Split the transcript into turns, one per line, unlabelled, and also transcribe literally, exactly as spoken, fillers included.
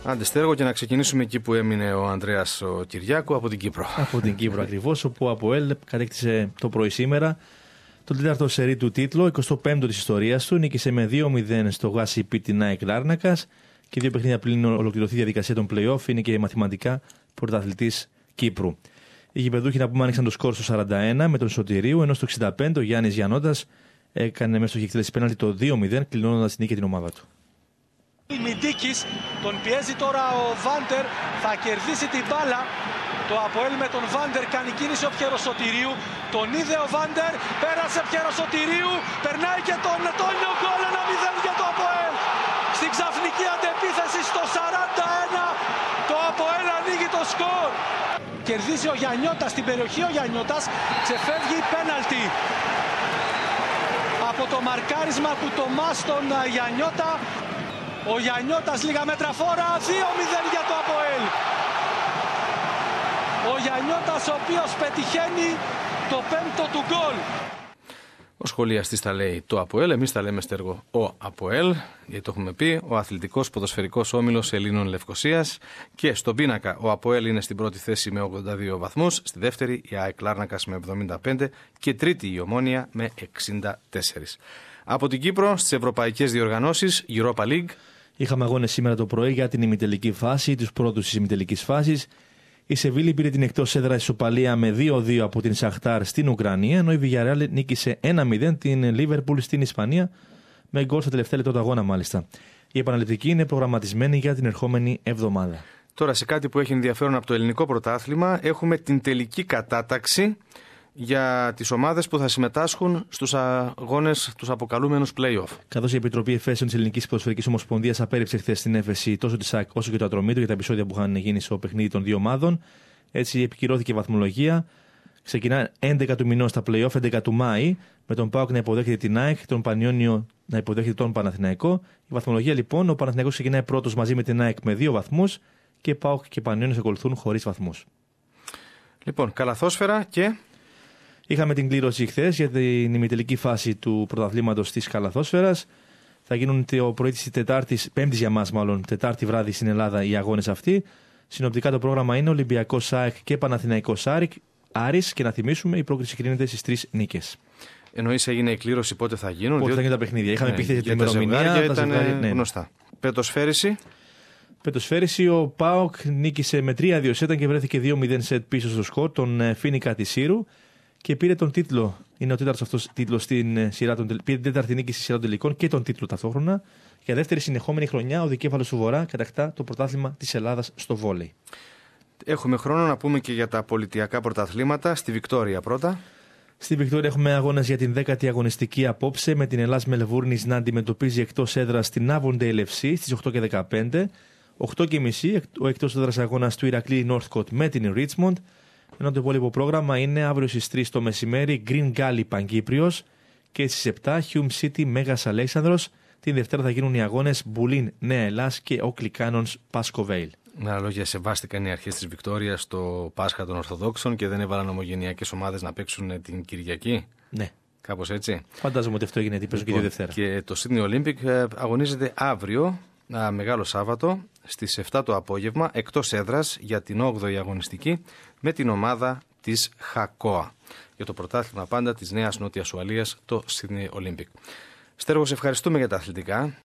Άντε Στέργο, και να ξεκινήσουμε εκεί που έμεινε ο Ανδρέας ο Κυριάκου, από την Κύπρο.
Από την Κύπρο ακριβώς, όπου ο ΑΠΟΕΛ κατέκτησε το πρωί σήμερα τον τέταρτο σερί του τίτλο, εικοστό πέμπτο της ιστορίας του. Νίκησε με δύο μηδέν στο Γάσι Πι την ΑΕΚ Λάρνακας και δύο παιχνίδια πριν ολοκληρωθεί η διαδικασία των play-off. Είναι και μαθηματικά πρωταθλητής Κύπρου. Οι γηπεδούχοι, να πούμε, άνοιξαν το σκορ στο σαράντα ένα με τον Σωτηρίου, ενώ στο εξήντα πέντε ο Γιάννης Γιαννότας έκανε μέσα στο εκτέλεση πέναλτι το δύο μηδέν, κλειδώνοντας την νίκη την ομάδα του.
Μιντίκης, τον πιέζει τώρα ο Βάντερ, θα κερδίσει την μπάλα. Το ΑΠΟΕΛ με τον Βάντερ κάνει κίνηση ο Πιεροσωτηρίου. Τον είδε ο Βάντερ, πέρασε Πιεροσωτηρίου, περνάει και τον Τόνιο, γκολ, ένα μηδέν για το ΑΠΟΕΛ. Στην ξαφνική αντεπίθεση στο σαράντα ένα το ΑΠΟΕΛ ανοίγει το σκορ. Κερδίζει ο Γιαννιώτας στην περιοχή, ο Γιαννιώτας ξεφεύγει πέναλτι. Από το μαρκάρισμα του Τομάς στον Γιαννιώτα. Ο Γιαννιώτας λίγα μέτρα φόρα, δύο μηδέν για το ΑΠΟΕΛ. Ο Γιαννιώτας ο οποίος πετυχαίνει το πέμπτο του γκολ.
Ο σχολιαστής τα λέει το ΑΠΟΕΛ, εμείς τα λέμε, Στέργο, ο ΑΠΟΕΛ, γιατί το έχουμε πει, ο Αθλητικός Ποδοσφαιρικός Όμιλος Ελλήνων Λευκωσίας. Και στον πίνακα ο ΑΠΟΕΛ είναι στην πρώτη θέση με ογδόντα δύο βαθμούς, στη δεύτερη η ΑΕΚ Λάρνακας με εβδομήντα πέντε και τρίτη η Ομόνοια με εξήντα τέσσερα. Από την Κύπρο στις ευρωπαϊκές διοργανώσεις, Europa League.
Είχαμε αγώνες σήμερα το πρωί για την ημιτελική φάση, τους πρώτους της ημιτελικής φάσης. Η Σεβίλη πήρε την εκτός έδρας ισοπαλία με δύο δύο από την Σαχτάρ στην Ουκρανία, ενώ η Villarreal νίκησε ένα μηδέν την Λίβερπουλ στην Ισπανία, με γκολ στα τελευταία λεπτά του αγώνα μάλιστα. Η επαναληπτική είναι προγραμματισμένη για την ερχόμενη εβδομάδα.
Τώρα, σε κάτι που έχει ενδιαφέρον από το ελληνικό πρωτάθλημα, έχουμε την τελική κατάταξη για τις ομάδες που θα συμμετάσχουν στους αγώνες, τους αποκαλούμενους play-off.
Καθώς η Επιτροπή Εφέσεων της Ελληνικής Ποδοσφαιρικής Ομοσπονδίας απέρριψε χθες στην έφεση τόσο της ΑΕΚ όσο και του Ατρομήτου για τα επεισόδια που είχαν γίνει στο παιχνίδι των δύο ομάδων, έτσι επικυρώθηκε η βαθμολογία. Ξεκινά έντεκα του μηνός τα play-off, έντεκα του Μάη, με τον ΠΑΟΚ να υποδέχεται την ΑΕΚ, τον Πανιόνιο να υποδέχεται τον Παναθηναϊκό. Η βαθμολογία λοιπόν, ο Παναθηναϊκός ξεκινάει πρώτος μαζί με την ΑΕΚ με δύο βαθμούς και ΠΑΟΚ και Πανιόνιος ακολουθούν χωρίς βαθμούς. Λοιπόν, καλαθόσφαιρα και. Είχαμε την κλήρωση χθες για την ημιτελική φάση του πρωταθλήματος της καλαθόσφαιρας. Θα γίνουν το πρωί της Τετάρτης, Πέμπτης για μας μάλλον, Τετάρτη βράδυ στην Ελλάδα οι αγώνες αυτοί. Συνοπτικά το πρόγραμμα είναι Ολυμπιακός ΑΕΚ και Παναθηναϊκός Άρης, και να θυμίσουμε η πρόκριση κρίνεται στις τρεις νίκες.
Εννοείς έγινε η κλήρωση πότε θα γίνουν?
Πότε
διότι...
θα γίνουν τα παιχνίδια. Είχαμε
ναι,
πει για την
ημερομηνία.
ημερομηνία.
Ήταν
ζευγάρια, ναι.
γνωστά. Πετοσφαίριση.
Πετοσφαίριση, ο ΠΑΟΚ νίκησε με τρία δύο σετ και βρέθηκε δύο μηδέν σετ πίσω στο σκορ τον Φίνικα της Σύρου και πήρε τον τίτλο. Είναι ο τέταρτος αυτός τίτλος στην σειρά των τελικών. Πήρε την τέταρτη νίκη στη σειρά των τελικών και τον τίτλο ταυτόχρονα. Για δεύτερη συνεχόμενη χρονιά ο δικέφαλος του Βορρά κατακτά το πρωτάθλημα της Ελλάδας στο βόλεϊ.
Έχουμε χρόνο να πούμε και για τα πολιτιακά πρωταθλήματα. Στη Βικτόρια πρώτα.
Στη Βικτόρια έχουμε αγώνας για την δέκατη αγωνιστική απόψε, με την Ελλάς Μελβούρνης να αντιμετωπίζει εκτός έδρας την Avondale εφ σι στις οκτώ και δεκαπέντε. οκτώ και μισή ο εκτός έδρας αγώνας του Ηρακλή Northcote με την Richmond. Ενώ το υπόλοιπο πρόγραμμα είναι αύριο στις τρεις το μεσημέρι Green Gully Παγκύπριος και στις επτά Hume City Μέγας Αλέξανδρος. Την Δευτέρα θα γίνουν οι αγώνες Μπουλίν Νέα Ελλάς και Oakley Cannons Πάσκο-Βέιλ.
Με άλλα λόγια, σεβάστηκαν οι αρχές της Βικτόριας στο Πάσχα των Ορθοδόξων και δεν έβαλαν ομογενειακές ομάδες να παίξουν την Κυριακή.
Ναι.
Κάπως έτσι.
Φαντάζομαι ότι αυτό έγινε, γιατί παίζουν λοιπόν, και τη Δευτέρα.
Και το Sydney Olympic αγωνίζεται αύριο, Μεγάλο Σάββατο, στις επτά το απόγευμα, εκτός έδρας για την όγδοη αγωνιστική με την ομάδα της Χακόα. Για το πρωτάθλημα πάντα της Νέας Νότιας Ουαλίας, το Sydney Olympic. Στέργο, σε ευχαριστούμε για τα αθλητικά.